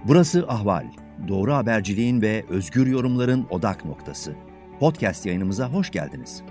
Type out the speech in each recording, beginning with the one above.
Burası Ahval. Doğru haberciliğin ve özgür yorumların odak noktası. Podcast yayınımıza hoş geldiniz.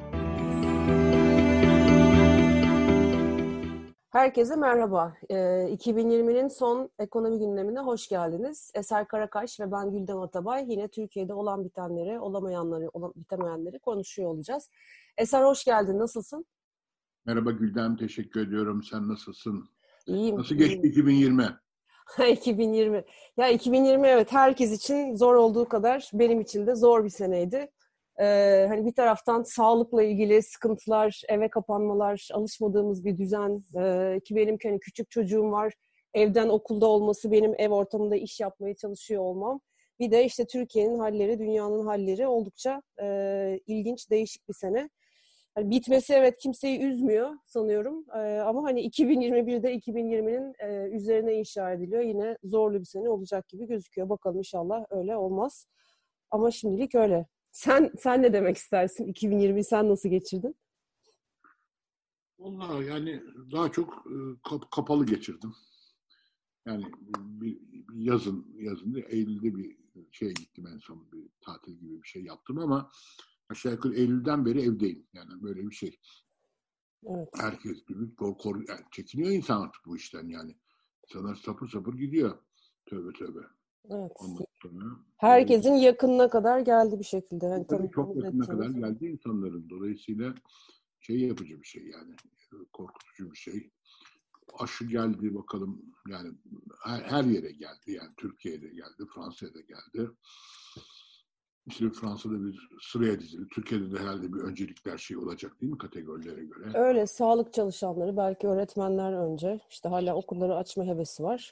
Herkese merhaba. 2020'nin son ekonomi gündemine hoş geldiniz. Eser Karakaş ve ben Gülden Atabay yine Türkiye'de olan bitenleri, olamayanları, bitemeyenleri konuşuyor olacağız. Eser hoş geldin. Nasılsın? Merhaba Gülden, teşekkür ediyorum. Sen nasılsın? İyiyim. Nasıl geçti 2020? 2020. Ya 2020 evet herkes için zor olduğu kadar benim için de zor bir seneydi. Hani bir taraftan sağlıkla ilgili sıkıntılar, eve kapanmalar, alışmadığımız bir düzen ki benim hani küçük çocuğum var. Evden okulda olması, benim ev ortamında iş yapmaya çalışıyor olmam. Bir de işte Türkiye'nin halleri, dünyanın halleri oldukça ilginç, değişik bir sene. Hani bitmesi evet kimseyi üzmüyor sanıyorum. Ama hani 2021'de 2020'nin üzerine inşa ediliyor. Yine zorlu bir sene olacak gibi gözüküyor. Bakalım inşallah öyle olmaz. Ama şimdilik öyle. Sen ne demek istersin? 2020'yi sen nasıl geçirdin? Vallahi yani daha çok kapalı geçirdim. Yani bir yazın Eylül'de bir şeye gittim en son bir tatil gibi bir şey yaptım ama aşağı yukarı Eylül'den beri evdeyim. Yani böyle bir şey. Evet. Herkes gibi yani çekiniyor insan artık bu işten yani. İnsanlar sapır sapır gidiyor. Tövbe tövbe. Evet. Ondan sonra Herkesin yakınına kadar geldi bir şekilde. Yani tabii çok tanıdığımız yakına kadar ettiğimiz. geldi insanların. Dolayısıyla şey yapıcı bir şey yani. Korkutucu bir şey. Aşı geldi bakalım yani her yere geldi yani Türkiye'de geldi, Fransa'da geldi. İşte Fransa'da bir sıraya dizildi. Türkiye'de de herhalde bir öncelikler şey olacak değil mi kategorilere göre? Öyle sağlık çalışanları, belki öğretmenler önce. İşte hala okulları açma hevesi var.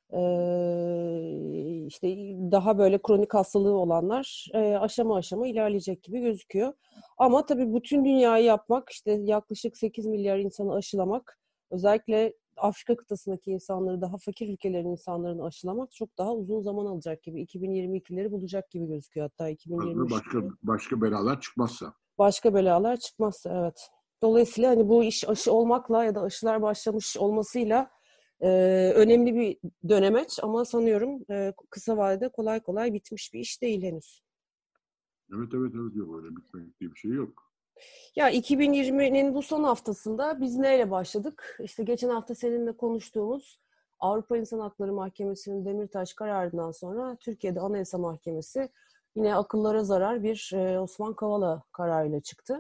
İşte daha böyle kronik hastalığı olanlar aşama aşama ilerleyecek gibi gözüküyor. Ama tabii bütün dünyayı yapmak, işte yaklaşık 8 milyar insanı aşılamak, özellikle Afrika kıtasındaki insanları, daha fakir ülkelerin insanlarını aşılamak çok daha uzun zaman alacak gibi. 2022'leri bulacak gibi gözüküyor, hatta 2023. Başka belalar çıkmazsa. Başka belalar çıkmazsa evet. Dolayısıyla hani bu iş aşı olmakla ya da aşılar başlamış olmasıyla önemli bir dönemeç ama sanıyorum kısa vadede kolay kolay bitmiş bir iş değil henüz. Evet yok öyle bitmek diye bir şey yok. Ya 2020'nin bu son haftasında biz neyle başladık? İşte geçen hafta seninle konuştuğumuz Avrupa İnsan Hakları Mahkemesi'nin Demirtaş kararından sonra Türkiye'de Anayasa Mahkemesi yine akıllara zarar bir Osman Kavala kararıyla çıktı.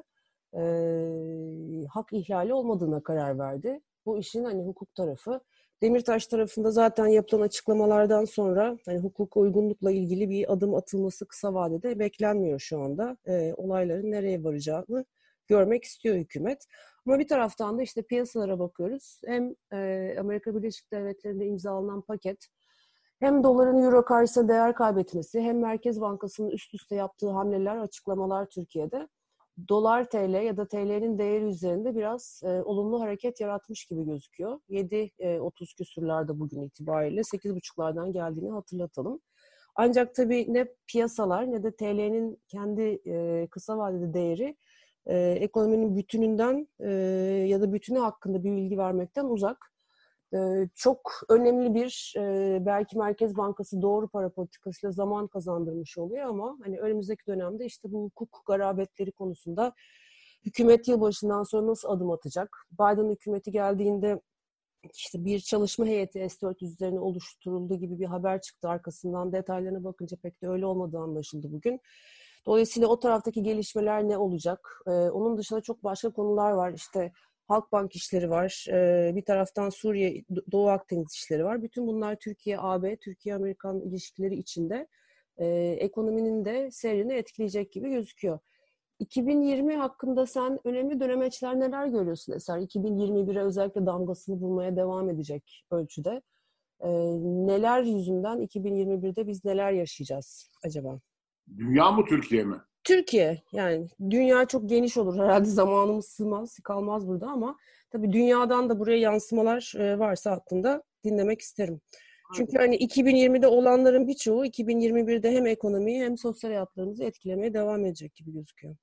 Hak ihlali olmadığına karar verdi. Bu işin hani hukuk tarafı. Demirtaş tarafında zaten yapılan açıklamalardan sonra hani hukuka uygunlukla ilgili bir adım atılması kısa vadede beklenmiyor şu anda. Olayların nereye varacağını görmek istiyor hükümet. Ama bir taraftan da işte piyasalara bakıyoruz. Hem Amerika Birleşik Devletleri'nde imzalanan paket, hem doların euro karşısında değer kaybetmesi, hem Merkez Bankası'nın üst üste yaptığı hamleler, açıklamalar Türkiye'de dolar TL ya da TL'nin değeri üzerinde biraz olumlu hareket yaratmış gibi gözüküyor. 7.30 küsurlarda bugün itibariyle 8.5'lardan geldiğini hatırlatalım. Ancak tabii ne piyasalar ne de TL'nin kendi kısa vadeli değeri ekonominin bütününden ya da bütünü hakkında bir bilgi vermekten uzak. Çok önemli bir belki Merkez Bankası doğru para politikasıyla zaman kazandırmış oluyor ama hani önümüzdeki dönemde işte bu hukuk garabetleri konusunda hükümet yılbaşından sonra nasıl adım atacak? Biden hükümeti geldiğinde işte bir çalışma heyeti S-400 üzerine oluşturulduğu gibi bir haber çıktı. Arkasından detaylarına bakınca pek de öyle olmadığı anlaşıldı bugün. Dolayısıyla o taraftaki gelişmeler ne olacak? Onun dışında çok başka konular var. İşte Halkbank işleri var. Bir taraftan Suriye, Doğu Akdeniz işleri var. Bütün bunlar Türkiye-AB, Türkiye-Amerikan ilişkileri içinde ekonominin de seyrini etkileyecek gibi gözüküyor. 2020 hakkında sen önemli dönemeçler neler görüyorsun Eser? 2021'e özellikle damgasını vurmaya devam edecek ölçüde. Neler yüzünden 2021'de biz neler yaşayacağız acaba? Dünya mı Türkiye mi? Türkiye, yani dünya çok geniş olur herhalde, zamanımız sığmaz, kalmaz burada ama tabii dünyadan da buraya yansımalar varsa aklında dinlemek isterim. Çünkü hani 2020'de olanların birçoğu 2021'de hem ekonomiyi hem sosyal hayatlarımızı etkilemeye devam edecek gibi gözüküyor.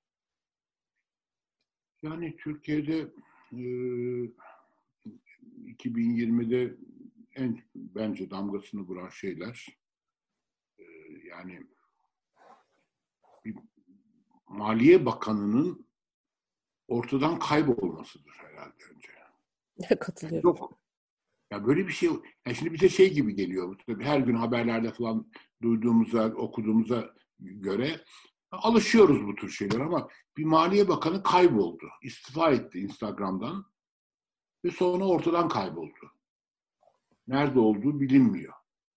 Yani Türkiye'de 2020'de bence damgasını vuran şeyler Yani bir Maliye Bakanı'nın ortadan kaybolmasıdır herhalde önce. Katılıyorum. Yok. Ya böyle bir şey. Yani şimdi bize şey gibi geliyor. Tabii her gün haberlerde falan duyduğumuza, okuduğumuza göre alışıyoruz bu tür şeyler ama bir Maliye Bakanı kayboldu. İstifa etti Instagram'dan ve sonra ortadan kayboldu. Nerede olduğu bilinmiyor.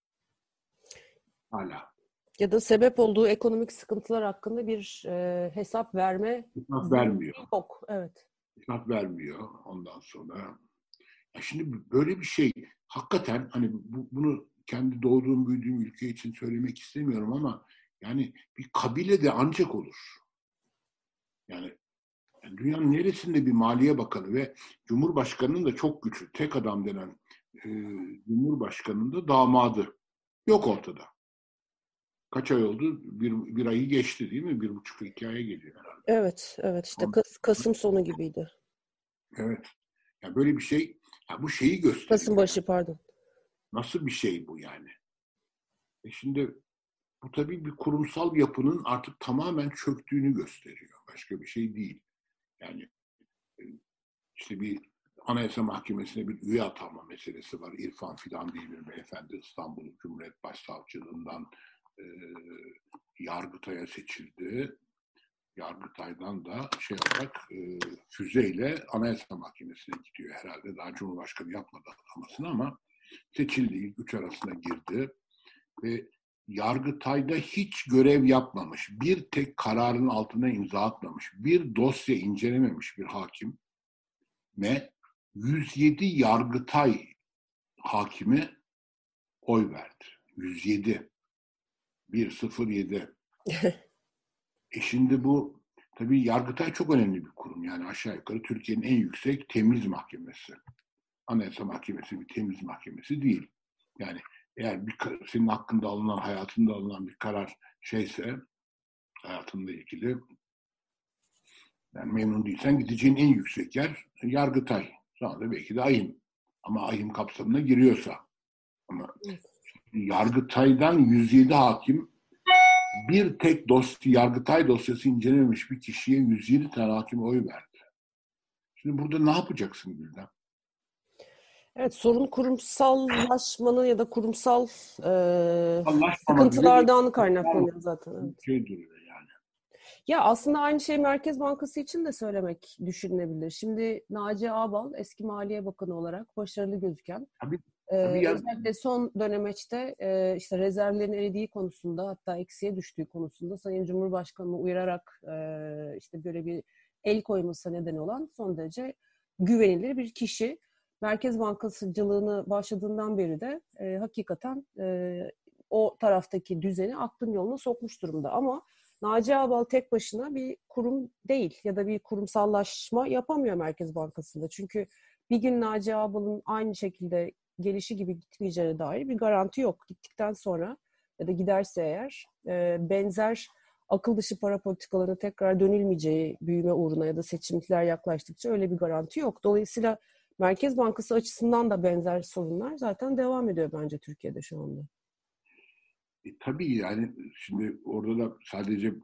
Hala. Ya da sebep olduğu ekonomik sıkıntılar hakkında bir hesap verme Hesap vermiyor. yok. Evet. Hesap vermiyor ondan sonra. Ya şimdi böyle bir şey hakikaten hani bunu kendi doğduğum büyüdüğüm ülke için söylemek istemiyorum ama yani bir kabile de ancak olur. Yani dünyanın neresinde bir Maliye Bakanı ve Cumhurbaşkanı'nın da çok güçlü, tek adam denen Cumhurbaşkanı'nın da damadı yok ortada. Kaç ay oldu? Bir ayı geçti değil mi? 1,5-2 aya geliyor herhalde. Evet, evet. İşte Kasım sonu gibiydi. Evet. Ya böyle bir şey, ya bu şeyi gösteriyor. Kasım başı pardon. Nasıl bir şey bu yani? Şimdi bu tabii bir kurumsal yapının artık tamamen çöktüğünü gösteriyor. Başka bir şey değil. Yani işte bir Anayasa Mahkemesi'ne bir üye atanma meselesi var. İrfan Fidan diye bir beyefendi İstanbul Cumhuriyet Başsavcılığından Yargıtay'a seçildi. Yargıtay'dan da olarak füzeyle Anayasa Mahkemesi'ne gidiyor herhalde. Daha Cumhurbaşkanı yapmadı atamasını ama seçildi. İlk 3 arasına girdi. Ve Yargıtay'da hiç görev yapmamış, bir tek kararın altına imza atmamış, bir dosya incelememiş bir hakim ve 107 Yargıtay hakimi oy verdi. 107. 107. Şimdi bu tabii Yargıtay çok önemli bir kurum. Yani aşağı yukarı Türkiye'nin en yüksek temiz mahkemesi. Anayasa Mahkemesi bir temiz mahkemesi değil. Yani eğer senin hakkında alınan, hayatında alınan bir karar hayatınla ilgili yani memnun değilsen gideceğin en yüksek yer Yargıtay. Sonra da belki de AYİM. Ama AYİM kapsamına giriyorsa. Ama Yargıtay'dan 107 hakim bir tek Yargıtay dosyası incelememiş bir kişiye 107 tane hakim oy verdi. Şimdi burada ne yapacaksın Gülden? Evet, sorun kurumsallaşmanın ya da kurumsal Anlaşmama sıkıntılardan kaynaklanıyor zaten. Evet. Şey duruyor yani. Ya aslında aynı şey Merkez Bankası için de söylemek düşünülebilir. Şimdi Naci Ağbal eski Maliye Bakanı olarak başarılı gözüken, Tabii özellikle son dönemeçte işte rezervlerin eridiği konusunda hatta eksiye düştüğü konusunda Sayın Cumhurbaşkanı'nı uyararak işte böyle bir el koyması neden olan son derece güvenilir bir kişi. Merkez Bankasıcılığını başladığından beri de hakikaten o taraftaki düzeni aklın yoluna sokmuş durumda. Ama Naci Ağbal tek başına bir kurum değil ya da bir kurumsallaşma yapamıyor Merkez Bankası'nda. Çünkü bir gün Naci Ağbal'ın aynı şekilde gelişi gibi gitmeyeceğine dair bir garanti yok. Gittikten sonra ya da giderse eğer benzer akıl dışı para politikalarına tekrar dönülmeyeceği büyüme uğruna ya da seçimler yaklaştıkça öyle bir garanti yok. Dolayısıyla Merkez Bankası açısından da benzer sorunlar zaten devam ediyor bence Türkiye'de şu anda. Tabii yani şimdi orada da sadece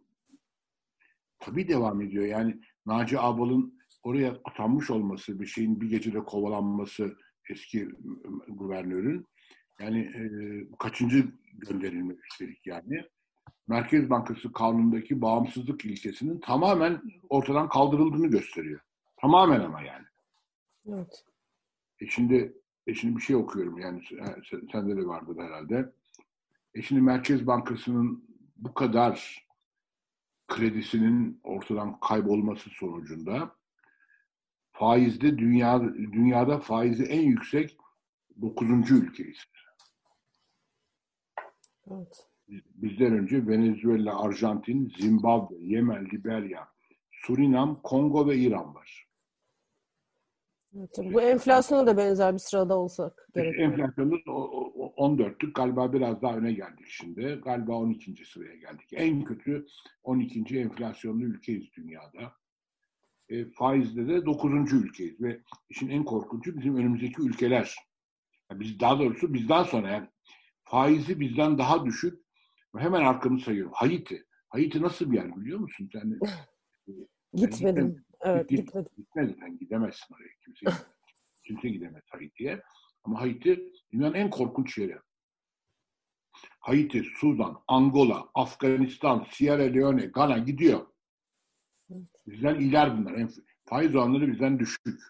tabii devam ediyor. Yani Naci Ağbal'ın oraya atanmış olması, bir şeyin bir gecede kovalanması eski guvernörün yani kaçıncı gönderilme üstelik yani. Merkez Bankası kanunundaki bağımsızlık ilkesinin tamamen ortadan kaldırıldığını gösteriyor. Tamamen ama yani. Evet. Şimdi bir şey okuyorum yani sende de vardır herhalde. Şimdi Merkez Bankası'nın bu kadar kredisinin ortadan kaybolması sonucunda faizde dünyada faizi en yüksek 9. ülkeyiz. Evet. Bizden önce Venezuela, Arjantin, Zimbabwe, Yemen, Liberya, Surinam, Kongo ve İran var. Evet, bu enflasyona da benzer bir sırada olsak gerek. Enflasyonda 14'lük galiba biraz daha öne geldik şimdi. Galiba 12. sıraya geldik. En kötü 12. enflasyonlu ülkeyiz dünyada. Faizde de 9. ülkeyiz ve işin en korkuncu bizim önümüzdeki ülkeler. Yani daha doğrusu bizden sonra yani faizi bizden daha düşük Hemen arkamı sayıyorum. Haiti. Haiti nasıl bir yer biliyor musun? Sen Gitmedim. Evet, gitmedim. Gitmedin. Sen gidemezsin oraya. Kimse gidemez. Kimse gidemez Haiti'ye. Ama Haiti dünyanın en korkunç yeri. Haiti, Sudan, Angola, Afganistan, Sierra Leone, Gana gidiyor. Bizden iler bunlar. Faiz oranları bizden düşük.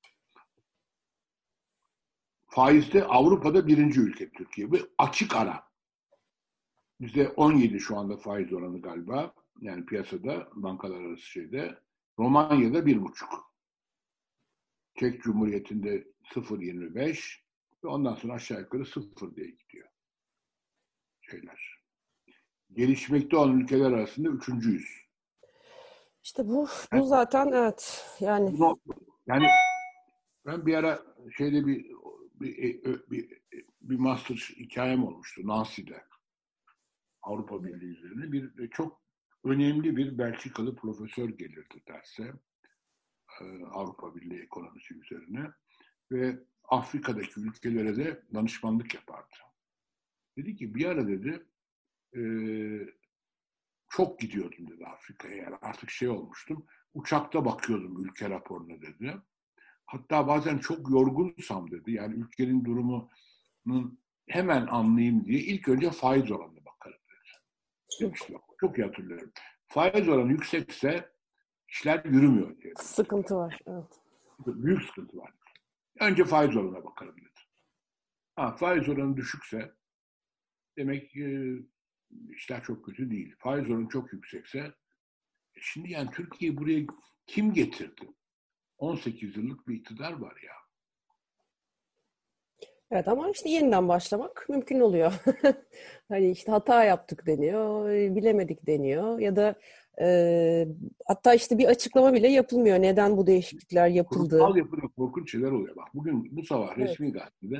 Faizde Avrupa'da birinci ülke Türkiye. Bu açık ara. Bizde 17 şu anda faiz oranı galiba. Yani piyasada, bankalar arası şeyde. Romanya'da 1,5. Çek Cumhuriyeti'nde 0,25 ve ondan sonra aşağı yukarı 0 diye gidiyor şeyler. Gelişmekte olan ülkeler arasında üçüncüyüz. İşte bu zaten evet yani. Yani ben bir ara şeyde bir master hikayem olmuştu Nancy'de. Avrupa Birliği üzerine bir çok önemli bir Belçikalı profesör gelirdi derse. Avrupa Birliği ekonomisi üzerine ve Afrika'daki ülkelere de danışmanlık yapardı. Dedi ki bir ara dedi çok gidiyordum dedi Afrika'ya. Yani artık şey olmuştum. Uçakta bakıyordum ülke raporuna dedi. Hatta bazen çok yorgunsam dedi. Yani ülkenin durumunun hemen anlayayım diye ilk önce faiz oranına bakarım dedi. Demişti. Çok iyi hatırlıyorum. Faiz oranı yüksekse işler yürümüyor diye. Sıkıntı var. Evet. Büyük sıkıntı var. Önce faiz oranına bakarım dedi. Faiz oranı düşükse demek işler çok kötü değil. Faiz oranı çok yüksekse şimdi yani Türkiye'yi buraya kim getirdi? 18 yıllık bir iktidar var ya. Evet ama işte yeniden başlamak mümkün oluyor. Hani işte hata yaptık deniyor, bilemedik deniyor ya da hatta işte bir açıklama bile yapılmıyor. Neden bu değişiklikler yapıldı? Kurumsal yapıda korkunç şeyler oluyor. Bak bugün bu sabah Evet. resmi gazetede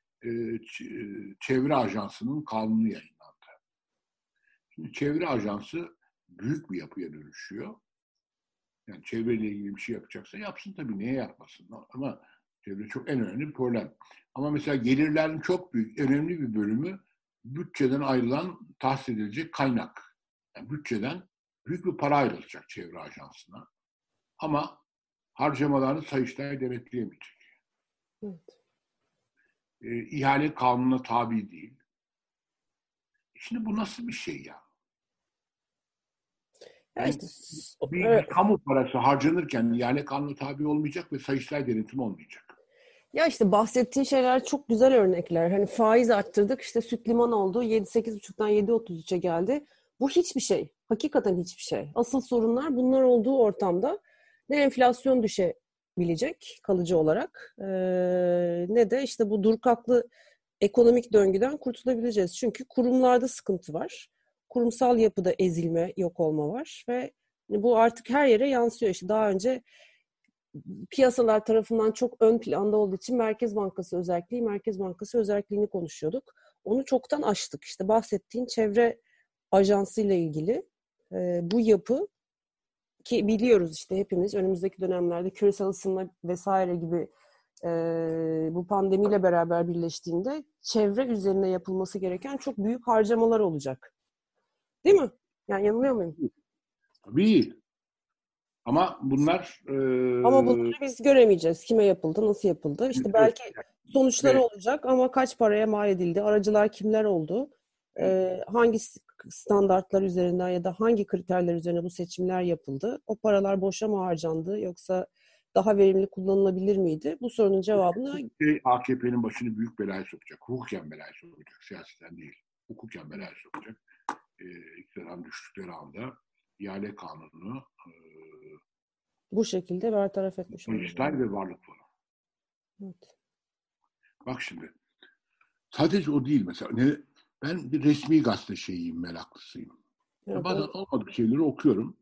Çevre Ajansı'nın kanunu yayınlandı. Şimdi Çevre Ajansı büyük bir yapıya dönüşüyor. Yani çevreyle ilgili bir şey yapacaksa yapsın tabii. Niye yapmasın? Ama çevre çok en önemli bir problem. Ama mesela gelirlerin çok büyük, önemli bir bölümü bütçeden ayrılan, tahsis edilecek kaynak. Yani bütçeden büyük bir para ayrılacak Çevre Ajansı'na. Ama harcamalarını Sayıştay denetleyemeyecek. Evet. İhale kanununa tabi değil. Şimdi bu nasıl bir şey ya? Yani işte, bir kamu parası harcanırken ihale kanununa tabi olmayacak ve Sayıştay denetimi olmayacak. Ya işte bahsettiğin şeyler çok güzel örnekler. Hani faiz arttırdık, işte süt liman oldu, 8,5'tan 7,33'e geldi. Bu hiçbir şey. Hakikaten hiçbir şey. Asıl sorunlar bunlar olduğu ortamda ne enflasyon düşebilecek kalıcı olarak ne de işte bu durkaklı ekonomik döngüden kurtulabileceğiz. Çünkü kurumlarda sıkıntı var. Kurumsal yapıda ezilme, yok olma var ve bu artık her yere yansıyor. İşte daha önce piyasalar tarafından çok ön planda olduğu için Merkez Bankası özelliğini konuşuyorduk. Onu çoktan aştık. İşte bahsettiğin çevre ajansı ile ilgili bu yapı ki biliyoruz işte hepimiz önümüzdeki dönemlerde küresel ısınma vesaire gibi bu pandemiyle beraber birleştiğinde çevre üzerine yapılması gereken çok büyük harcamalar olacak. Değil mi? Yani yanılıyor muyum? Tabii. Ama bunlar Ama bunları biz göremeyeceğiz. Kime yapıldı, nasıl yapıldı? İşte belki sonuçları olacak ama kaç paraya mal edildi? Aracılar kimler oldu? Hangi standartlar üzerinden ya da hangi kriterler üzerine bu seçimler yapıldı? O paralar boşa mı harcandı yoksa daha verimli kullanılabilir miydi? Bu sorunun cevabını... AKP'nin başını büyük belaya sokacak. Hukuken belaya sokacak. Siyaseten değil. Hukuken belaya sokacak. İktidarın düştükleri anda ihale kanununu bu şekilde bertaraf etmiş oluyor. Sayıştay ve Varlık Fonu. Evet. Bak şimdi. Sadece o değil mesela. Ben bir resmi gazete şeyiyim, meraklısıyım. Evet, bazen olmadık şeyleri okuyorum.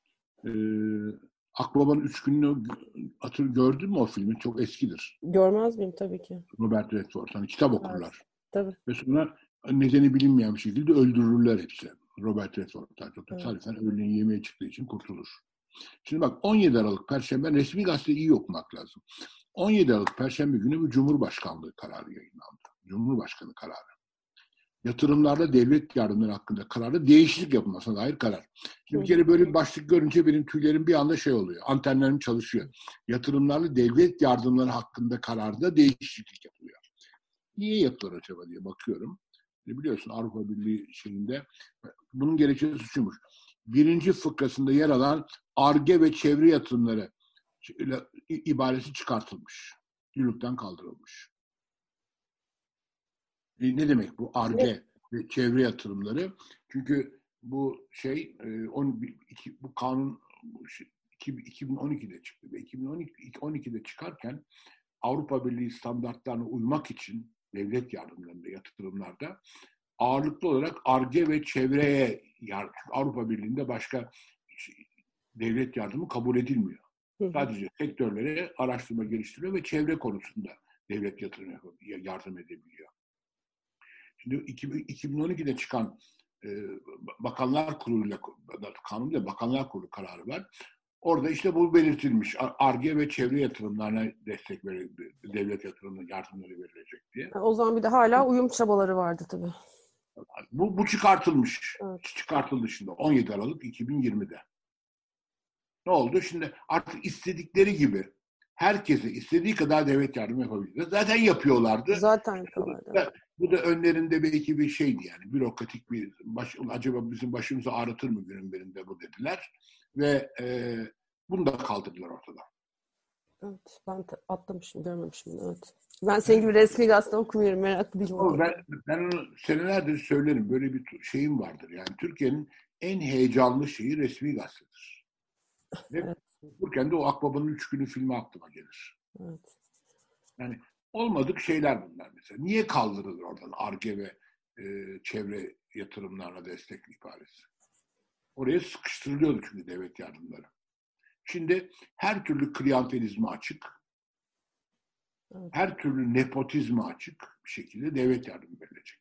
Akbaba'nın 3 gününü gördün mü o filmi? Çok eskidir. Görmez miyim? Tabii ki. Robert Redford. Hani kitap okurlar. Evet, tabii. Ve sonra nedeni bilinmeyen bir şekilde öldürürler hepsi. Robert Redford. Tesadüfen öğlen yemeğe çıktığı için kurtulur. Şimdi bak 17 Aralık Perşembe resmi gazeteyi iyi okumak lazım. 17 Aralık Perşembe günü bir Cumhurbaşkanlığı kararı yayınlandı. Cumhurbaşkanı kararı. yatırımlarda devlet yardımları hakkında kararda değişiklik yapılmasına dair karar. Şimdi bir kere böyle bir başlık görünce benim tüylerim bir anda şey oluyor. Antenlerim çalışıyor. Yatırımlarla devlet yardımları hakkında kararda değişiklik yapılıyor. Niye yapılır acaba diye bakıyorum. Biliyorsun Avrupa Birliği şeyinde bunun gerekçesi şuymuş. Birinci fıkrasında yer alan Ar-Ge ve çevre yatırımları ibaresi çıkartılmış. Yürürlükten kaldırılmış. Ne demek bu Ar-Ge ve çevre yatırımları? Çünkü bu bu kanun 2012'de çıktı ve 2012'de çıkarken Avrupa Birliği standartlarına uymak için devlet yardımlarında, yatırımlarda ağırlıklı olarak Ar-Ge ve çevreye Avrupa Birliği'nde başka devlet yardımı kabul edilmiyor. Sadece sektörlere araştırma geliştiriyor ve çevre konusunda devlet yardım edebiliyor. Şimdi 2012'de çıkan Bakanlar Kurulu'yla kanunda Bakanlar Kurulu kararı var. Orada işte bu belirtilmiş. Ar-Ge ve çevre yatırımlarına destek devlet yardımları verilecek diye. O zaman bir de hala uyum çabaları vardı tabii. Bu çıkartılmış. Evet. Çıkartıldı şimdi 17 Aralık 2020'de. Ne oldu? Şimdi artık istedikleri gibi herkese istediği kadar devlet yardımı yapabilirler. Zaten yapıyorlardı. Zaten yapıyorlardı. Bu da önlerinde belki bir şeydi yani. Bürokratik acaba bizim başımızı ağrıtır mı günün birinde bu dediler. Ve bunu da kaldırdılar ortadan. Evet. Ben atlamışım, görmemişim. Evet. Ben senin gibi resmi gazete okumuyorum. Meraklı değilim. Ben onu senelerdir söylerim. Böyle bir şeyim vardır. Yani Türkiye'nin en heyecanlı şeyi resmi gazetedir. Ve okurken de o Akbaba'nın 3 günü filmi aklıma gelir. Evet. Yani olmadık şeyler bunlar mesela. Niye kaldırılır oradan Ar-Ge ve çevre yatırımlarına destek ibaresi? Oraya sıkıştırılıyordu çünkü devlet yardımları. Şimdi her türlü klientelizme açık, her türlü nepotizme açık bir şekilde devlet yardımı verilecek.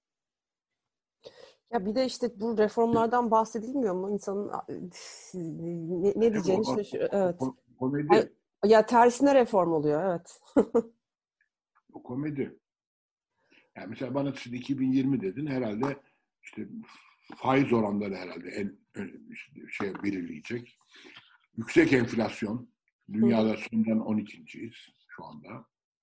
Ya bir de işte bu reformlardan bahsedilmiyor mu? İnsanın ne diyeceğini şaşırıyor. Evet. Komedi. Ya tersine reform oluyor, evet. O komedi. Yani mesela bana şimdi 2020 dedin herhalde işte faiz oranları herhalde en belirleyecek. Yüksek enflasyon. Dünyada sondan 12.'yiz şu anda.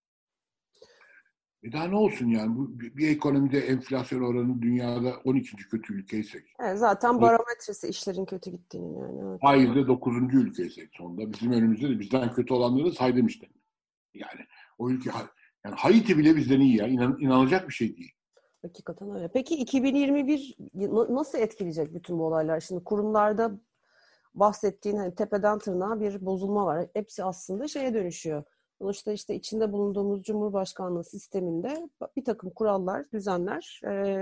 Daha ne olsun yani bir ekonomide enflasyon oranı dünyada 12. kötü ülkeysek. Evet, zaten barometresi işlerin kötü gittiğini yani. Evet. Faizde 9. ülkeysek sonunda. Bizim önümüzde de bizden kötü olanları saydım işte. Yani o ülke yani Haiti bile bizden iyi ya. İnanılacak bir şey değil. Hakikaten öyle. Peki 2021 nasıl etkileyecek bütün bu olaylar? Şimdi kurumlarda bahsettiğin hani tepeden tırnağa bir bozulma var. Hepsi aslında şeye dönüşüyor. Sonuçta işte içinde bulunduğumuz Cumhurbaşkanlığı sisteminde bir takım kurallar, düzenler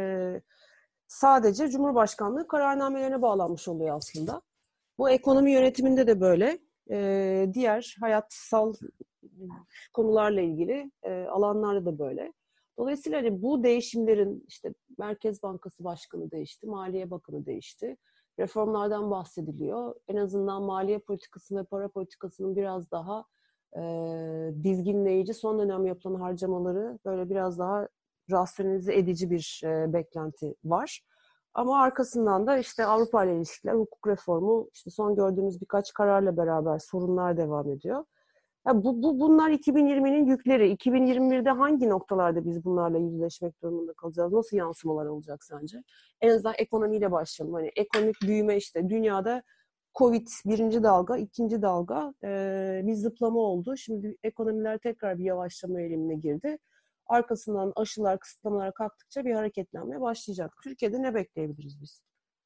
sadece Cumhurbaşkanlığı kararnamelerine bağlanmış oluyor aslında. Bu ekonomi yönetiminde de böyle. Diğer hayatsal konularla ilgili alanlarda da böyle. Dolayısıyla hani bu değişimlerin işte Merkez Bankası Başkanı değişti, Maliye Bakanı değişti. Reformlardan bahsediliyor. En azından maliye politikası ve para politikasının biraz daha dizginleyici, son dönem yapılan harcamaları böyle biraz daha rasyonelize edici bir beklenti var. Ama arkasından da işte Avrupa ile ilişkiler, hukuk reformu, işte son gördüğümüz birkaç kararla beraber sorunlar devam ediyor. Ya bunlar 2020'nin yükleri. 2021'de hangi noktalarda biz bunlarla yüzleşmek durumunda kalacağız? Nasıl yansımalar olacak sence? En azından ekonomiyle başlayalım. Hani ekonomik büyüme işte dünyada Covid birinci dalga, ikinci dalga bir zıplama oldu. Şimdi ekonomiler tekrar bir yavaşlama eğilimine girdi. Arkasından aşılar, kısıtlamalar kalktıkça bir hareketlenmeye başlayacak. Türkiye'de ne bekleyebiliriz biz?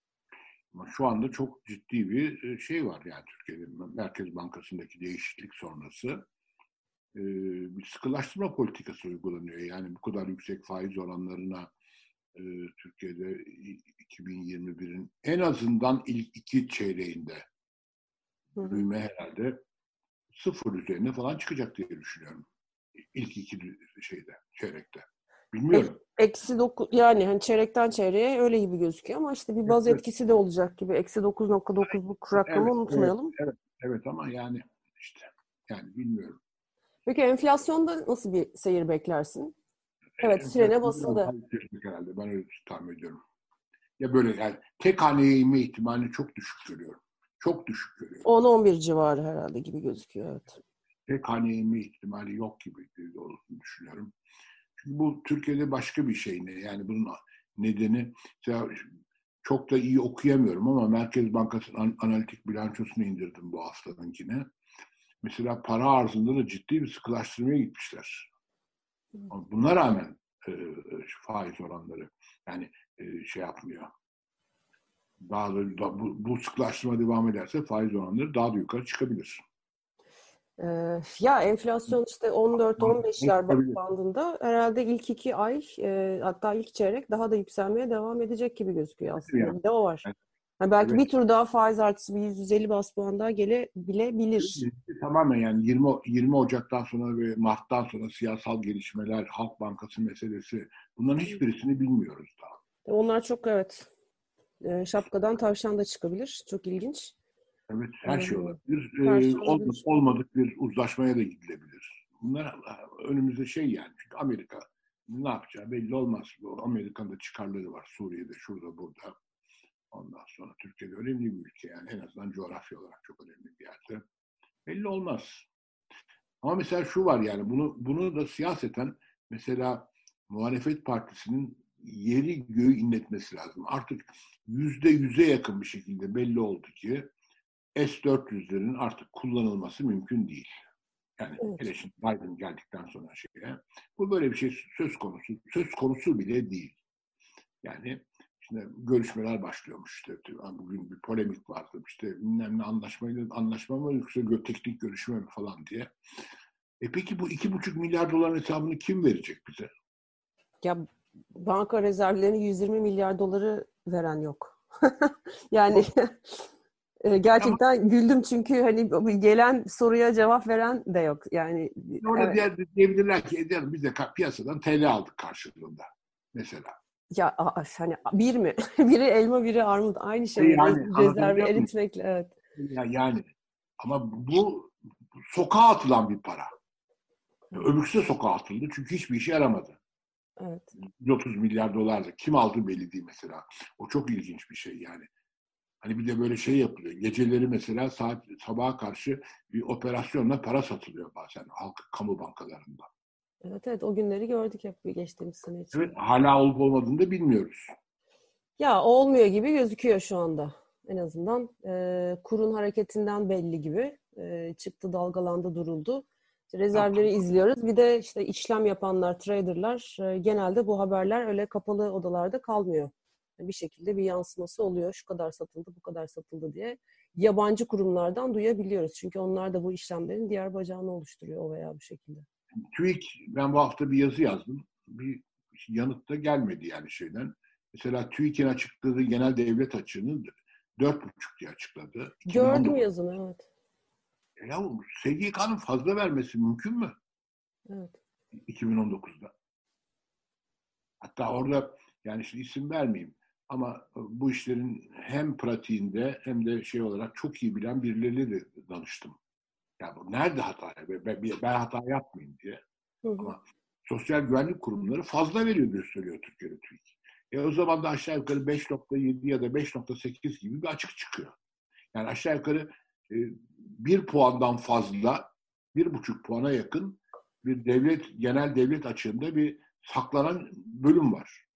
Şu anda çok ciddi bir şey var yani Türkiye'de Merkez Bankası'ndaki değişiklik sonrası bir sıkılaştırma politikası uygulanıyor. Yani bu kadar yüksek faiz oranlarına Türkiye'de 2021'in en azından ilk 2 çeyreğinde büyüme herhalde 0 üzerine falan çıkacak diye düşünüyorum. İlk 2 çeyrekte. Bilmiyorum. Eksi 9 yani hani çeyrekten çeyreğe öyle gibi gözüküyor ama işte bir baz etkisi de olacak gibi. Eksi 9.9'luk rakamı unutmayalım. Evet ama yani işte yani bilmiyorum. Peki enflasyonda nasıl bir seyir beklersin? Evet, frene enflasyondan basıldı. pay düşecek herhalde. Ben öyle tahmin ediyorum. Ya böyle yani tek haneye inme ihtimalini çok düşük görüyorum. Çok düşük görüyorum. 10-11 civarı herhalde gibi gözüküyor. Evet. Tek haneye inme ihtimali yok gibi olduğunu düşünüyorum. Çünkü bu Türkiye'de başka bir şey ne? Yani bunun nedeni mesela çok da iyi okuyamıyorum ama Merkez Bankası'nın analitik bilançosunu indirdim bu haftanınkine. Mesela para arzında da ciddi bir sıkılaştırmaya gitmişler. Ama buna rağmen e, faiz oranları yani şey yapmıyor. Daha da bu sıkılaştırma devam ederse faiz oranları daha da yukarı çıkabilir. Ya enflasyon işte 14-15'ler Çıkabilir. bandında herhalde ilk 2 ay hatta ilk çeyrek daha da yükselmeye devam edecek gibi gözüküyor aslında. Yani, Bir de o var. Ha, belki bir evet. tur daha faiz artısı bir 150 bas puan daha gelebilir. Tamamen yani 20 Ocak'tan sonra ve Mart'tan sonra siyasal gelişmeler, Halk Bankası meselesi bunların hiçbirisini bilmiyoruz daha. Onlar çok evet. Şapkadan tavşan da çıkabilir. Çok ilginç. Evet, Ee, her şey olabilir. Her şey olabilir. Olmadık bir uzlaşmaya da gidilebilir. Bunlar önümüzde şey yani. Çünkü Amerika ne yapacağı belli olmaz. Amerika'nın da çıkarları var. Suriye'de, şurada, burada. Ondan sonra Türkiye'de önemli bir ülke yani. En azından coğrafya olarak çok önemli bir yerde. Belli olmaz. Ama mesela şu var yani bunu da siyaseten mesela muhalefet partisinin yeri göğü inletmesi lazım. Artık %100'e yakın bir şekilde belli oldu ki S-400'lerin artık kullanılması mümkün değil. Yani hele Evet. şimdi Biden geldikten sonra bu böyle bir şey söz konusu bile değil. Yani işte görüşmeler başlıyormuş işte bugün bir polemik vardı işte bilmem ne anlaşma mı yoksa teknik görüşme mi falan diye. Peki bu 2,5 milyar doların hesabını kim verecek bize? Ya banka rezervlerinin 120 milyar doları veren yok. Yani Yok. Ama gerçekten güldüm çünkü hani gelen soruya cevap veren de yok. Yani orada evet. diyebilirler ki biz de piyasadan TL aldık karşılığında mesela. Ya hani bir mi? Biri elma, biri armut. Aynı şey mi? Yani Rezervi anlatabiliyor muyum? eritmekle evet. Yani ama bu sokağa atılan bir para. Öbürküsü de sokağa atıldı çünkü hiçbir işe yaramadı. Evet. 130 milyar dolar da kim aldı belli değil mesela. O çok ilginç bir şey yani. Hani bir de böyle şey yapılıyor. Geceleri mesela sabaha karşı bir operasyonla para satılıyor bazen kamu bankalarında. Evet evet o günleri gördük hep geçtiğimiz sene Evet, içinde. hala olup olmadığını da bilmiyoruz. Ya olmuyor gibi gözüküyor şu anda. En azından kurun hareketinden belli gibi. Çıktı, dalgalandı, duruldu. İşte Ya, rezervleri izliyoruz. Bir de işte işlem yapanlar, traderlar genelde bu haberler öyle kapalı odalarda kalmıyor. Bir şekilde bir yansıması oluyor. Şu kadar satıldı, bu kadar satıldı diye. Yabancı kurumlardan duyabiliyoruz. Çünkü onlar da bu işlemlerin diğer bacağını oluşturuyor o veya bu şekilde. Ben bu hafta bir yazı yazdım. Bir yanıt da gelmedi yani şeyden. Mesela TÜİK'in açıkladığı genel devlet açığını 4,5 diye açıkladı. Gördüm 2019. yazını, evet. Ya SGK'nın fazla vermesi mümkün mü? Evet. 2019'da. Hatta orada yani şimdi isim vermeyeyim ama bu işlerin hem pratiğinde hem de şey olarak çok iyi bilen birileriyle de danıştım. Ya bu nerede hata? Ben hata yapmayayım diye. Hı hı. Ama sosyal güvenlik kurumları fazla veriyor diye söylüyor Türkiye'de TÜİK. O zaman da aşağı yukarı 5,7 ya da 5,8 gibi bir açık çıkıyor. Yani aşağı yukarı bir puandan fazla, 1,5 puana yakın bir genel devlet açığında bir saklanan bölüm var.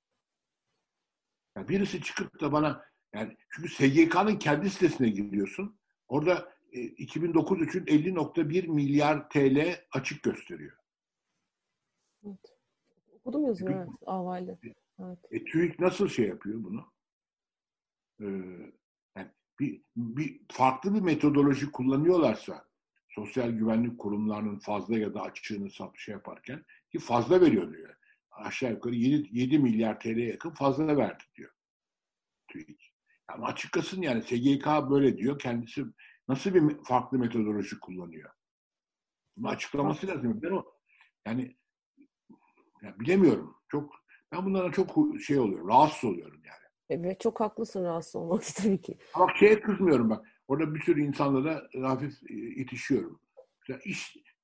Yani birisi çıkıp da bana yani çünkü SGK'nın kendi sitesine giriyorsun. Orada 2009 için 50,1 milyar TL açık gösteriyor. Evet. Okudum yazını, Peki, evet. Havale. Evet. TÜİK nasıl şey yapıyor bunu? E, Yani bir farklı bir metodoloji kullanıyorlarsa sosyal güvenlik kurumlarının fazla ya da açığını şey yaparken ki fazla veriyor diyor. Aşağı yukarı 7 milyar TL'ye yakın fazla verdi diyor TÜİK. Ama açıklasın yani SGK böyle diyor. Kendisi nasıl bir farklı metodoloji kullanıyor? Bunu Evet. açıklaması Haklısın. lazım. Yani bilemiyorum. Ben bunlara çok şey oluyorum. Rahatsız oluyorum yani. Ve çok haklısın rahatsız olmakta tabii ki. Ama şeye kızmıyorum bak. Orada bir sürü insanlara hafif itişiyorum.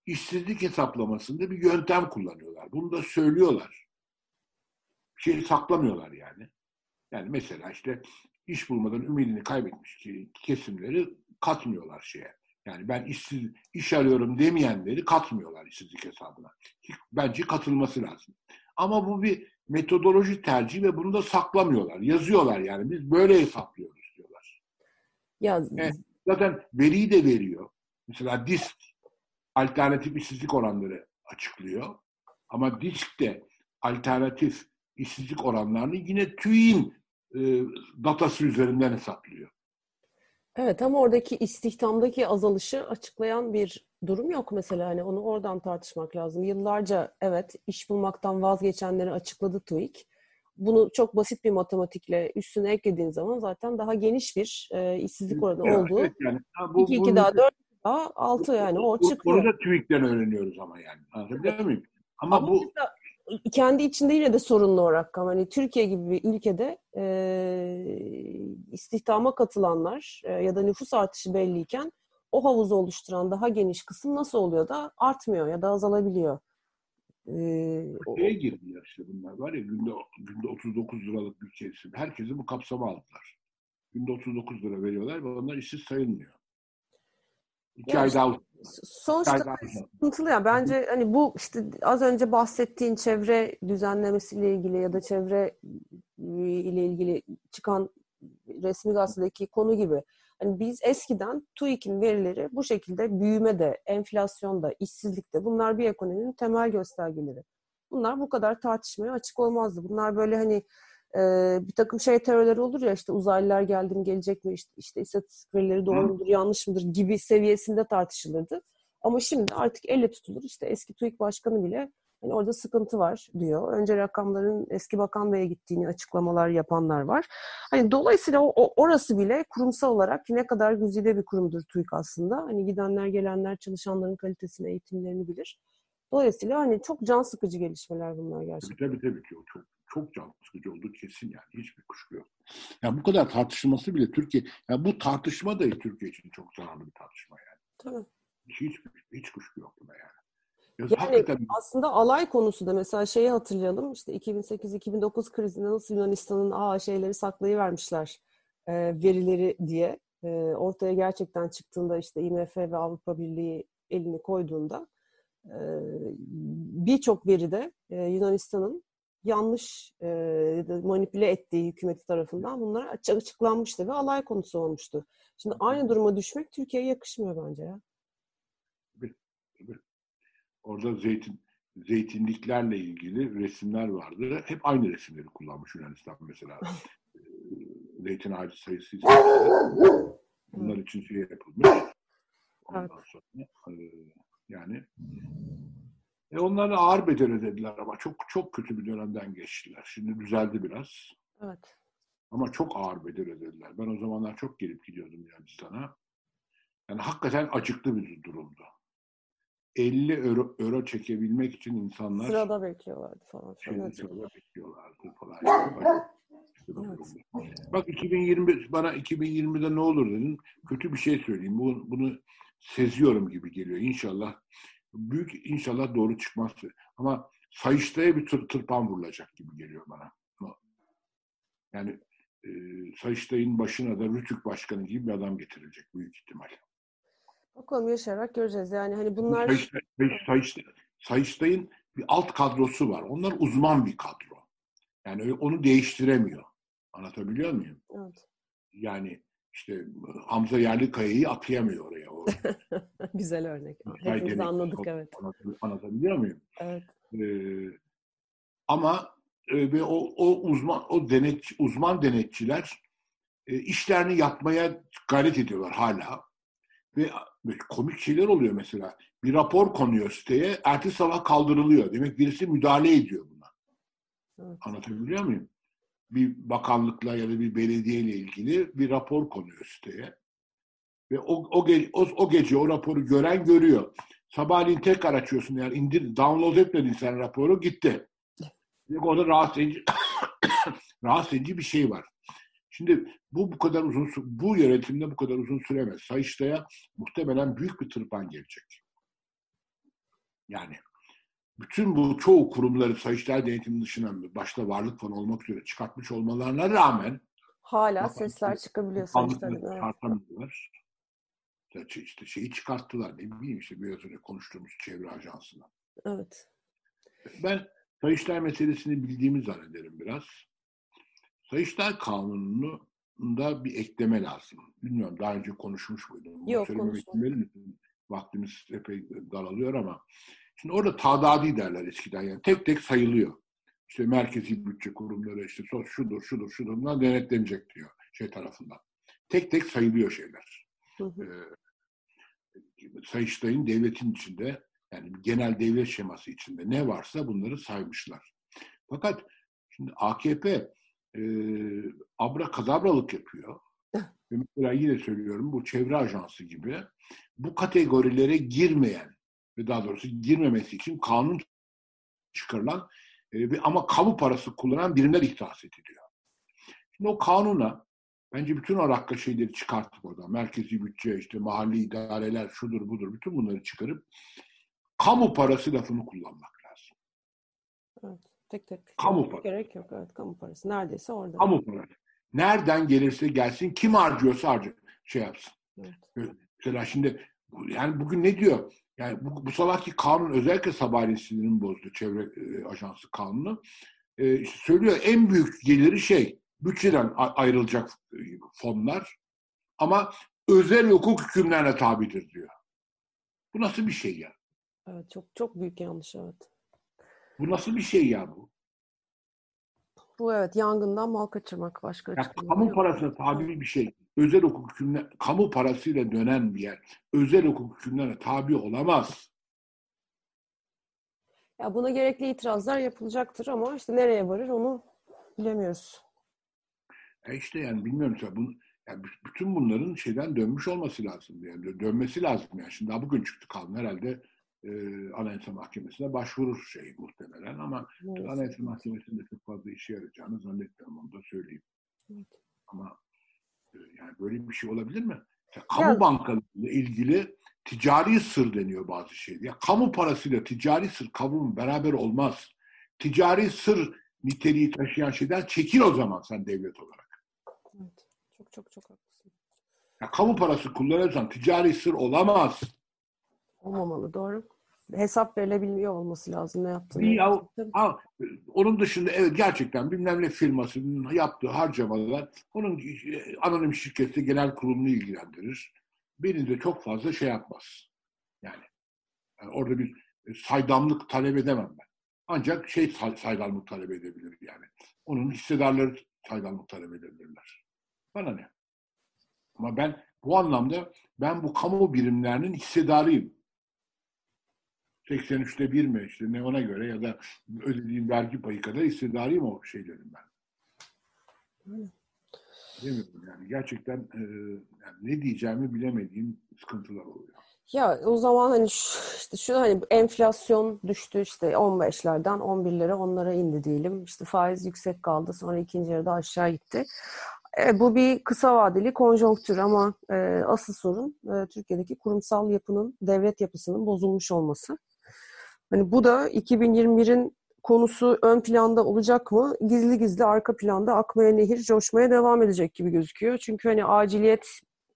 işsizlik hesaplamasında bir yöntem kullanıyorlar. Bunu da söylüyorlar. Bir şey saklamıyorlar yani. Yani mesela işte iş bulmadan ümidini kaybetmiş kesimleri katmıyorlar şeye. Yani ben iş arıyorum demeyenleri katmıyorlar işsizlik hesabına. Bence katılması lazım. Ama bu bir metodoloji tercihi ve bunu da saklamıyorlar. Yazıyorlar yani. Biz böyle hesaplıyoruz diyorlar. Ya Zaten veriyi de veriyor. Mesela DİSK alternatif işsizlik oranları açıklıyor. Ama DİSK de alternatif işsizlik oranlarını yine TÜİ'nin datası üzerinden hesaplıyor. evet, ama oradaki istihdamdaki azalışı açıklayan bir durum yok mesela. Hani onu oradan tartışmak lazım. Yıllarca evet iş bulmaktan vazgeçenleri açıkladı TÜİK. Bunu çok basit bir matematikle üstüne eklediğin zaman zaten daha geniş bir işsizlik oranı olduğu. Evet yani 2 2 daha 4 daha 6 yani o onu çıkıyor. da TÜİK'ten öğreniyoruz ama yani. Evet. Anlatabiliyor muyum? Ama Ama bu mesela kendi içinde yine de sorunlu o rakam. Hani Türkiye gibi bir ülkede istihdama katılanlar ya da nüfus artışı belliyken o havuzu oluşturan daha geniş kısım nasıl oluyor da artmıyor ya da azalabiliyor. şeye girdiler işte bunlar var ya günde 39 liralık bütçesi. Herkesi bu kapsama aldılar. Günde 39 lira veriyorlar ve onlar işsiz sayılmıyor. İki Ya ay işte daha sonuçta sıkıntılı ya. Bence hani bu işte az önce bahsettiğin çevre düzenlemesiyle ilgili ya da çevre ile ilgili çıkan resmi gazetedeki konu gibi. Hani biz eskiden TÜİK'in verileri bu şekilde büyümede, enflasyonda, işsizlikte bunlar bir ekonominin temel göstergeleri. Bunlar bu kadar tartışmaya açık olmazdı. Bunlar böyle hani bir takım şey teorileri olur ya işte uzaylılar geldi mi gelecek mi işte istatistik verileri doğru mudur yanlış mıdır gibi seviyesinde tartışılırdı. Ama şimdi artık elle tutulur işte eski TÜİK Başkanı bile hani orada sıkıntı var diyor. Önce rakamların eski bakan beye gittiğini açıklamalar yapanlar var. Hani dolayısıyla orası bile kurumsal olarak ne kadar güzide bir kurumdur TÜİK aslında. Hani gidenler gelenler çalışanların kalitesini, eğitimlerini bilir. Dolayısıyla hani çok can sıkıcı gelişmeler bunlar gerçekten. tabii ki o çok can sıkıcı olduğu kesin yani. Hiçbir kuşku yok. Yani bu kadar tartışılması bile Türkiye, yani bu tartışma da Türkiye için çok zararlı bir tartışma yani. Tabii. Hiç kuşku yok buna yani. Ya, Yani hakikaten aslında alay konusu da mesela şeyi hatırlayalım işte 2008-2009 krizinde nasıl Yunanistan'ın şeyleri saklayıvermişler verileri diye ortaya gerçekten çıktığında işte IMF ve Avrupa Birliği elini koyduğunda birçok veride Yunanistan'ın yanlış manipüle ettiği hükümeti tarafından bunlar açıklanmıştı ve alay konusu olmuştu. Şimdi aynı duruma düşmek Türkiye'ye yakışmıyor bence ya. tabii. Orada zeytinliklerle ilgili resimler vardı. Hep aynı resimleri kullanmış Yunanistan mesela. Zeytin ağacı sayısı bunlar için şey yapılmış. Ondan sonra yani onlara ağır bedel ödediler ama çok kötü bir dönemden geçtiler. Şimdi düzeldi biraz. Evet. Ama çok ağır bedel ödediler. Ben o zamanlar çok gelip gidiyordum Yunanistan'a. Yani hakikaten acıklı bir durumdu. 50 euro çekebilmek için insanlar Sırada bekliyorlardı falan. sırada bekliyorlardı falan. Evet. Bak 2020'de ne olur dedim. Kötü bir şey söyleyeyim. Bunu seziyorum gibi geliyor. İnşallah doğru çıkmaz. Ama Sayıştay'a bir tırpan vurulacak gibi geliyor bana. Yani Sayıştay'ın başına da Rütük Başkanı gibi bir adam getirilecek büyük ihtimal. Bakalım yaşayarak göreceğiz. Yani hani bunlar Sayıştay'ın bir alt kadrosu var. Onlar uzman bir kadro. Yani onu değiştiremiyor. Anlatabiliyor muyum? evet. Yani işte Hamza Yerlikaya'yı atayamıyor oraya. Güzel örnek. Hepimiz anladık evet. Anlatabiliyor muyum? Evet. Ama ve uzman denetçiler işlerini yapmaya gayret ediyorlar hala. Ve komik şeyler oluyor mesela. Bir rapor konuyor siteye, ertesi sabah kaldırılıyor. Demek birisi müdahale ediyor buna. Evet. Anlatabiliyor muyum? Bir bakanlıkla ya da bir belediyeyle ilgili bir rapor konuyor siteye. Ve o gece o raporu gören görüyor. Sabahleyin tekrar açıyorsun yani download etmedin sen raporu gitti. Orada rahatsız edici bir şey var. Şimdi bu yönetimde bu kadar uzun süremez. Sayıştay'a muhtemelen büyük bir tırpan gelecek. Yani bütün bu çoğu kurumları Sayıştay denetimi dışına başta Varlık Fonu olmak üzere çıkartmış olmalarına rağmen Hala bak, sesler çıkabiliyor bakanlıkları Sayıştay'dan. Evet. çıkartamıyorlar. İşte şeyi çıkarttılar. Ne bileyim işte biraz önce konuştuğumuz çevre ajansına. Evet. Ben Sayıştay meselesini bildiğimi zannederim biraz. Sayıştay Kanunu'nda bir ekleme lazım. Bilmiyorum daha önce konuşmuş muydum? Bunu Yok, söylememe konuşmadım. verir misin? Vaktimiz epey daralıyor ama. Şimdi orada tadadi derler eskiden. Yani tek tek sayılıyor. İşte merkezi bütçe kurumları işte şudur bunlar denetlenecek diyor şey tarafından. Tek tek sayılıyor şeyler. Hı hı. Sayıştay'ın devletin içinde yani genel devlet şeması içinde ne varsa bunları saymışlar. Fakat şimdi AKP abrakadabralık yapıyor. Ve mesela yine söylüyorum bu çevre ajansı gibi bu kategorilere girmeyen ve daha doğrusu girmemesi için kanun çıkarılan ama kamu parası kullanan birimler ihdas ediliyor. Şimdi o kanuna bence bütün o rakka şeyleri çıkartıp oradan merkezi bütçe, işte mahalli idareler, şudur budur bütün bunları çıkarıp kamu parası lafını kullanmak lazım. Evet. Tek tek. Kamu parası. Gerek yok. Evet, kamu parası. Neredeyse orada. Kamu parası. Nereden gelirse gelsin, kim harcıyorsa şey yapsın. Evet. Mesela şimdi yani bugün ne diyor? Yani bu sabahki kanun özellikle sabahleyin sinirimi bozdu çevre ajansı kanunu. İşte söylüyor en büyük geliri bütçeden ayrılacak fonlar ama özel hukuk hükümlerine tabidir diyor. Bu nasıl bir şey ya? Evet, çok çok büyük yanlış, evet. Bu nasıl bir şey ya bu? Bu evet, yangından mal kaçırmak, başka Ya açıklaması kamu yok. parasına tabi bir şey. Özel hukuk hükümler, kamu parasıyla dönen bir yer. Özel hukuk hükümlerine tabi olamaz. Ya buna gerekli itirazlar yapılacaktır ama işte nereye varır onu bilemiyoruz. İşte yani bilmiyorum yani bütün bunların şeyden dönmüş olması lazım. Yani dönmesi lazım yani. Şimdi daha bugün çıktı kanun herhalde Anayasa Mahkemesi'ne başvurur muhtemelen ama Maalesef. Anayasa Mahkemesi'nde çok fazla işe yarayacağını zannetmiyorum, onu da söyleyeyim. Evet. Ama yani böyle bir şey olabilir mi? Ya, kamu Ya, bankalarıyla ilgili ticari sır deniyor bazı şeyler. Ya kamu parasıyla ticari sır kavramı beraber olmaz. Ticari sır niteliği taşıyan şeyden çekil o zaman sen devlet olarak. evet. Çok çok çok haklısın. Ya kamu parası kullanırsan ticari sır olamaz. Olmamalı, doğru. Hesap verilebiliyor olması lazım ne yaptığını. Ya, onun dışında evet gerçekten bilmem ne firmasının yaptığı harcamalar onun anonim şirketi genel kurulunu ilgilendirir. Beni de çok fazla şey yapmaz. Yani orada bir saydamlık talep edemem ben. Ancak saydamlık talep edebilir yani. Onun hissedarları saydamlık talep edebilirler. Bana ne? Ama ben bu anlamda bu kamu birimlerinin hissedarıyım. 83'te 1 mi işte ne ona göre ya da ödediğim vergi payı kadar hissedarıyım o şeylerin ben. Bilemiyorum yani gerçekten yani ne diyeceğimi bilemediğim sıkıntılar oluyor. Ya o zaman hani şu hani enflasyon düştü, işte 15'lerden 11'lere, onlara indi diyelim. İşte faiz yüksek kaldı, sonra ikinci yarıda aşağı gitti. Bu bir kısa vadeli konjonktür ama asıl sorun Türkiye'deki kurumsal yapının, devlet yapısının bozulmuş olması. Hani bu da 2021'in konusu ön planda olacak mı? Gizli gizli arka planda akmaya nehir, coşmaya devam edecek gibi gözüküyor. Çünkü hani aciliyet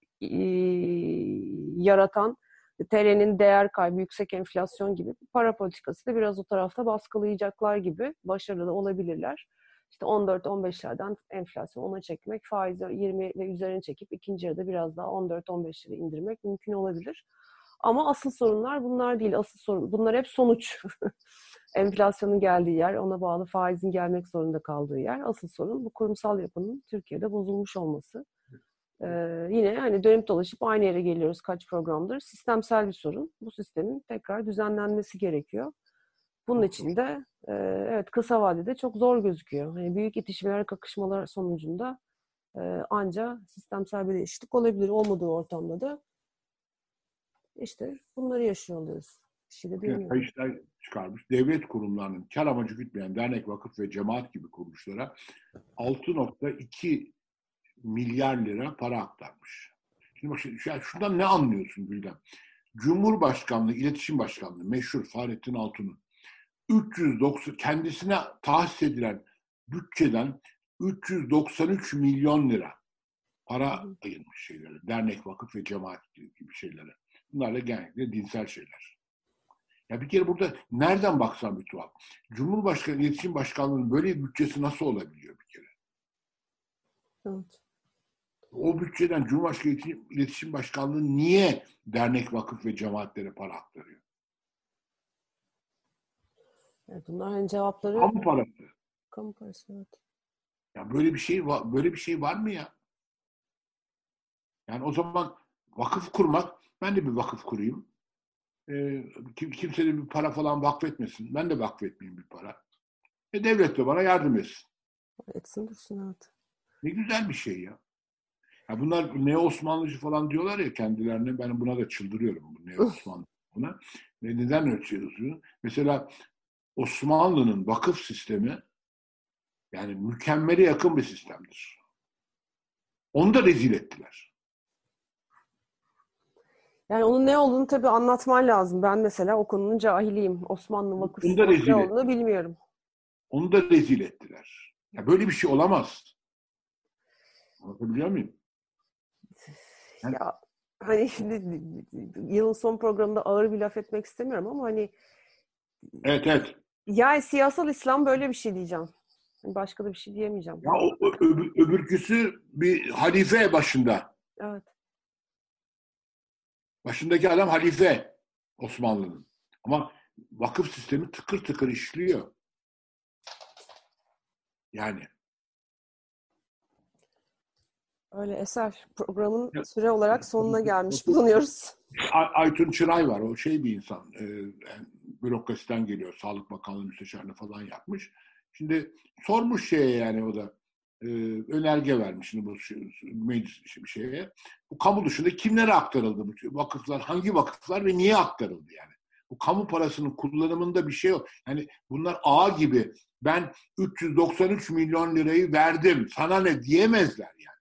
yaratan TL'nin değer kaybı, yüksek enflasyon gibi para politikası da biraz o tarafta baskılayacaklar gibi, başarılı olabilirler. İşte 14-15'lerden enflasyon 10'a çekmek, faizi 20 ve üzerine çekip ikinci yarıda biraz daha 14-15'lere indirmek mümkün olabilir. Ama asıl sorunlar bunlar değil. Asıl sorun, bunlar hep sonuç. Enflasyonun geldiği yer, ona bağlı faizin gelmek zorunda kaldığı yer. Asıl sorun bu kurumsal yapının Türkiye'de bozulmuş olması. Yine hani dönüp dolaşıp aynı yere geliyoruz kaç programdır. Sistemsel bir sorun. Bu sistemin tekrar düzenlenmesi gerekiyor. Bunun için de evet, kısa vadede çok zor gözüküyor. Hani büyük itişmeler, kakışmalar sonucunda anca sistemsel bir değişiklik olabilir. Olmadığı ortamda da işte bunları yaşıyor oluyoruz. Bir şey de diyemiyorum. Sayıştay çıkarmış. Devlet kurumlarının kar amacı gütmeyen dernek, vakıf ve cemaat gibi kuruluşlara 6,2 milyar lira para aktarmış. Şimdi bak şundan ne anlıyorsun Gülden? Cumhurbaşkanlığı, İletişim Başkanlığı, meşhur Fahrettin Altun'un kendisine tahsis edilen bütçeden 393 milyon lira para ayırmış şeylere. Dernek, vakıf ve cemaat gibi şeylere. Bunlarla genellikle dinsel şeyler. Ya bir kere burada nereden baksan bir tuhaf. Cumhurbaşkanı, İletişim Başkanlığı'nın böyle bir bütçesi nasıl olabiliyor bir kere? Evet. O bütçeden Cumhurbaşkanı İletişim Başkanlığı niye dernek, vakıf ve cemaatlere para aktarıyor? Evet, bunların cevapları Kamu parası. kamu parası. Evet. Ya böyle bir şey var mı ya? Yani o zaman vakıf kurmak, ben de bir vakıf kurayım. Kimse de bir para falan vakfetmesin. Ben de vakfetmeyeyim bir para. Devlet de bana yardım etsin. Etsin dursun, evet. Ne güzel bir şey ya. Ya bunlar ne Osmanlıcı falan diyorlar ya kendilerine. Ben buna da çıldırıyorum. Bu ne Osmanlı buna. Ve neden öyle yazıyor? Mesela Osmanlı'nın vakıf sistemi yani mükemmele yakın bir sistemdir. Onu da rezil ettiler. Yani onun ne olduğunu tabii anlatman lazım. Ben mesela o konunun cahiliyim. Osmanlı vakıf Onu da sistemi rezil ne ettiler. olduğunu bilmiyorum. Onu da rezil ettiler. Ya böyle bir şey olamaz. Anlatabiliyor muyum? Yani, Ya hani şimdi yılın son programında ağır bir laf etmek istemiyorum ama hani evet. yani siyasal İslam böyle bir şey diyeceğim. Başka da bir şey diyemeyeceğim. Ya öbürküsü bir halife başında. Evet. Başındaki adam halife Osmanlı'nın. Ama vakıf sistemi tıkır tıkır işliyor. Yani. Öyle Eser. Programın süre olarak sonuna gelmiş bulunuyoruz. Aytun Çıray var. O bir insan. Yani bürokrasiden geliyor. Sağlık Bakanlığı müsteşarlığı falan yapmış. Şimdi sormuş yani o da önerge vermiş şimdi bu meclis bir şeye. Bu kamu dışında kimlere aktarıldı bu vakıflar? Hangi vakıflar ve niye aktarıldı yani? Bu kamu parasının kullanımında bir şey yok. Yani bunlar ağa gibi ben 393 milyon lirayı verdim sana ne diyemezler yani.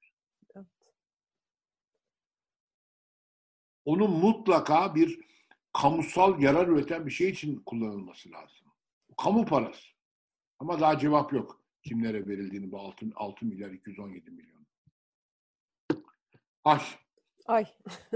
Onun mutlaka bir kamusal yarar üreten bir şey için kullanılması lazım. Kamu parası. Ama daha cevap yok. Kimlere verildiğini bu 6 milyar 217 milyon. Ay.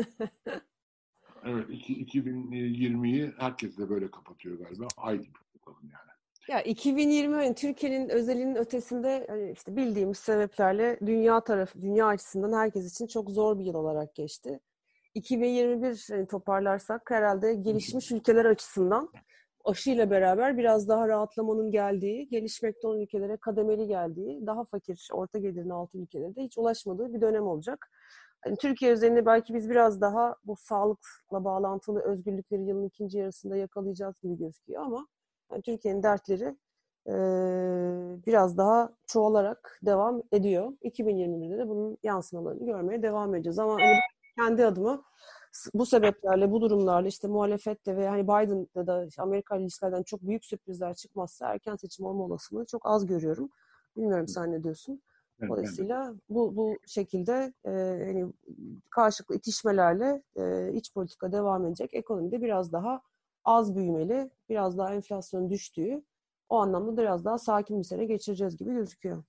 Evet 2020'yi herkes de böyle kapatıyor galiba. Ay gibi bakalım yani. Ya 2020 Türkiye'nin özelinin ötesinde hani işte bildiğimiz sebeplerle dünya açısından herkes için çok zor bir yıl olarak geçti. 2021 hani toparlarsak herhalde gelişmiş ülkeler açısından aşıyla beraber biraz daha rahatlamanın geldiği, gelişmekte olan ülkelere kademeli geldiği, daha fakir, orta gelirin altı ülkelere de hiç ulaşmadığı bir dönem olacak. Hani Türkiye üzerinde belki biz biraz daha bu sağlıkla bağlantılı özgürlükleri yılın ikinci yarısında yakalayacağız gibi gözüküyor ama yani Türkiye'nin dertleri biraz daha çoğalarak devam ediyor. 2021'de de bunun yansımalarını görmeye devam edeceğiz. Ama hani kendi adıma bu sebeplerle, bu durumlarla işte muhalefette ve hani Biden'da da Amerika ile ilişkilerden çok büyük sürprizler çıkmazsa erken seçim olma olasılığını çok az görüyorum. Bilmiyorum sen ne diyorsun? Dolayısıyla bu şekilde hani karşılıklı itişmelerle iç politika devam edecek. Ekonomide biraz daha az büyümeli, biraz daha enflasyonun düştüğü, o anlamda biraz daha sakin bir sene geçireceğiz gibi gözüküyor.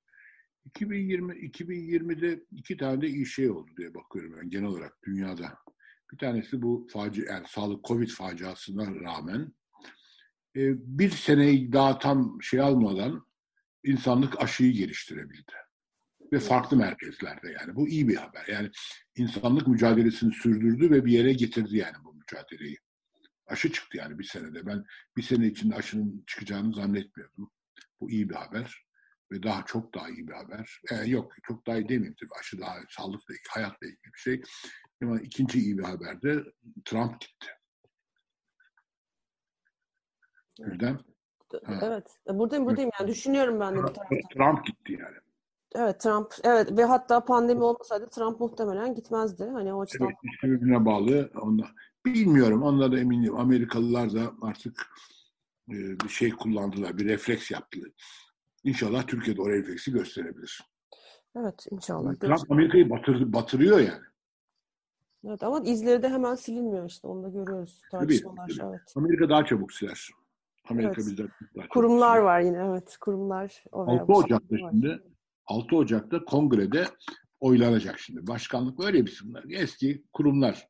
2020'de iki tane de iyi şey oldu diye bakıyorum ben genel olarak dünyada. Bir tanesi bu yani sağlık Covid faciasına rağmen bir seneyi daha tam almadan insanlık aşıyı geliştirebildi. Ve farklı merkezlerde yani. Bu iyi bir haber. Yani insanlık mücadelesini sürdürdü ve bir yere getirdi yani bu mücadeleyi. Aşı çıktı yani bir senede. Ben bir sene içinde aşının çıkacağını zannetmiyordum. Bu iyi bir haber. Ve çok daha iyi bir haber. Yok çok daha iyi demeyeyim tabii. Aşı daha sağlıkla, hayatla ilgili bir şey. Ama ikinci iyi bir haber de Trump gitti. Güldem. Evet. Buradayım yani. Düşünüyorum ben de bir taraftan. Trump gitti yani. Evet Trump. Evet ve hatta pandemi olmasaydı Trump muhtemelen gitmezdi. Hani o açıdan. Evet, birbirine bağlı. Bilmiyorum. Onlar da eminim. Amerikalılar da artık bir şey kullandılar. Bir refleks yaptılar. İnşallah Türkiye'de o refleksi gösterebilir. Evet inşallah. Trump Amerika'yı batırıyor yani. Evet, ama izleri de hemen silinmiyor işte. Onu da görüyoruz. Tartışmalar. Tabii. Evet. Amerika daha çabuk siler. Amerika Evet. bizden daha çabuk Kurumlar siler. var yine. Evet. Kurumlar o veya 6 bu Ocak'ta şekilde var. şimdi 6 Ocak'ta kongrede oylanacak şimdi. Başkanlık var ya bunlar. Eski kurumlar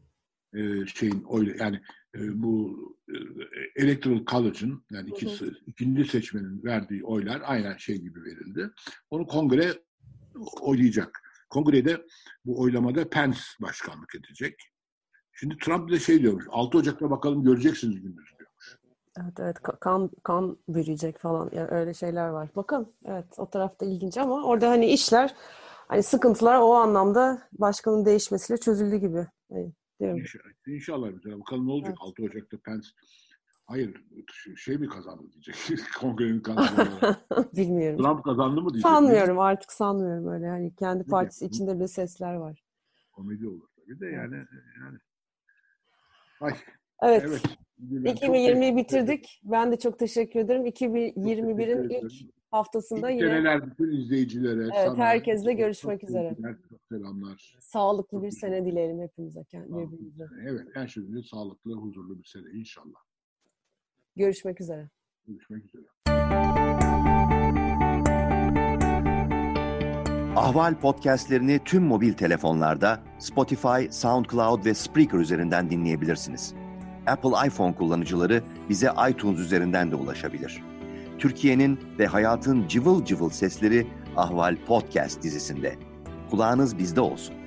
yani bu Electoral College'ın yani ikinci seçmenin verdiği oylar aynen şey gibi verildi. Onu kongre oylayacak. Kongrede bu oylamada Pence başkanlık edecek. Şimdi Trump da şey diyormuş. 6 Ocak'ta bakalım göreceksiniz gündüz diyormuş. Evet, kan büyüyecek falan. Yani öyle şeyler var. Bakın, evet, o tarafta ilginç ama orada hani işler, hani sıkıntılar o anlamda başkanın değişmesiyle çözüldü gibi. Değil mi? İnşallah güzel. Bakalım ne olacak Evet. 6 Ocak'ta Pence. Hayır, şey mi kazandı diyecek. Kongrenin kazandı. Bilmiyorum. Trump kazandı mı diyecek. Sanmıyorum, artık sanmıyorum öyle. Yani kendi partisi Ne? içinde bile sesler var. Komedi olur tabii de Evet. yani. Ay, Evet. evet. 2020'yi bitirdik. Ben de çok teşekkür ederim. 2021'in ilk haftasında İyi yine seneler bütün izleyicilere, evet, sana. herkesle görüşmek üzere. Çok selamlar. Sağlıklı Çok bir sene dileyelim hepimize, birbirimize. Evet, her şeyde sağlıklı, huzurlu bir sene inşallah. Görüşmek üzere. Görüşmek üzere. Ahval podcastlerini tüm mobil telefonlarda Spotify, SoundCloud ve Spreaker üzerinden dinleyebilirsiniz. Apple iPhone kullanıcıları bize iTunes üzerinden de ulaşabilir. Türkiye'nin ve hayatın cıvıl cıvıl sesleri Ahval Podcast dizisinde. Kulağınız bizde olsun.